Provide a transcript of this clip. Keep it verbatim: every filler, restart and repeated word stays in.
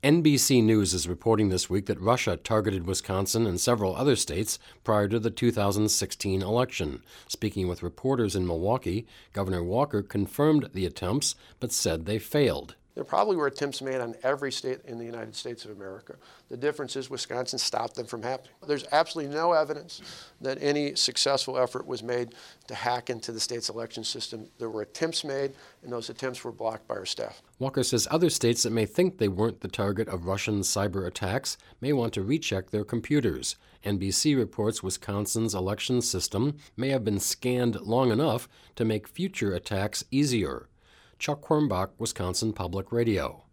N B C News is reporting this week that Russia targeted Wisconsin and several other states prior to the two thousand sixteen election. Speaking with reporters in Milwaukee, Governor Walker confirmed the attempts but said they failed. There probably were attempts made on every state in the United States of America. The difference is Wisconsin stopped them from happening. There's absolutely no evidence that any successful effort was made to hack into the state's election system. There were attempts made, and those attempts were blocked by our staff. Walker says other states that may think they weren't the target of Russian cyber attacks may want to recheck their computers. N B C reports Wisconsin's election system may have been scanned long enough to make future attacks easier. Chuck Quirmbach, Wisconsin Public Radio.